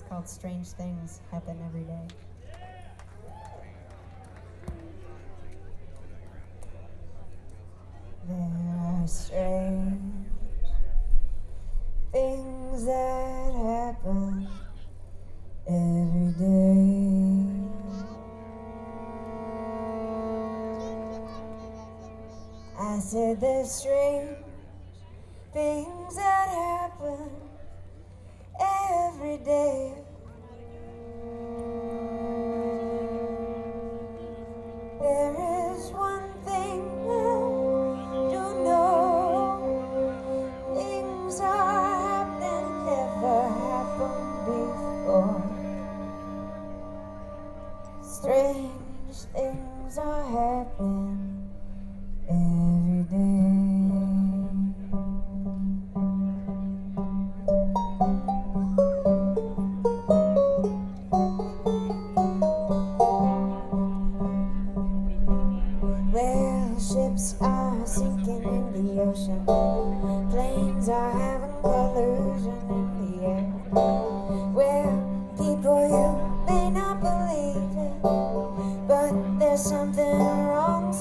called Strange Things Happen Every Day. There are strange things that happen every day. I said there's strange things that happen every day. There is one thing I do know. Things are happening, never happened before. Strange things are happening every day. Well, ships are sinking in the ocean. Planes are having collision in the air. Well, people, you may not believe it, but there's something wrong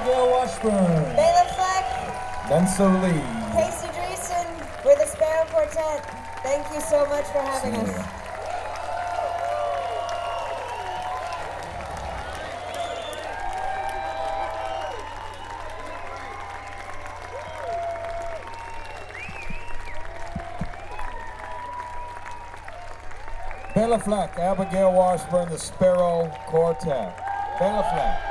Abigail Washburn. Bela Fleck. Benso Lee. Casey Dreesen. We're the Sparrow Quartet. Thank you so much for having us. Bela Fleck, Abigail Washburn, the Sparrow Quartet. Bela Fleck.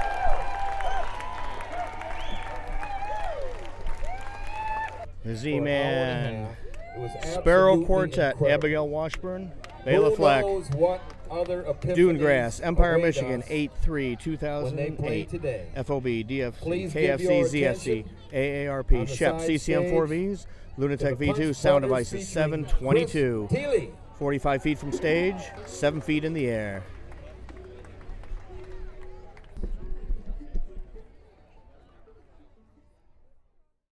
The Z-Man, Sparrow Quartet, Abigail Washburn, Bela Fleck, Dunegrass, Empire, Michigan, 8/3/2008, FOB, DFC, KFC, ZFC, AARP, Shep, CCM4Vs, Lunatic V2, Sound Devices, 722, 45 feet from stage, 7 feet in the air.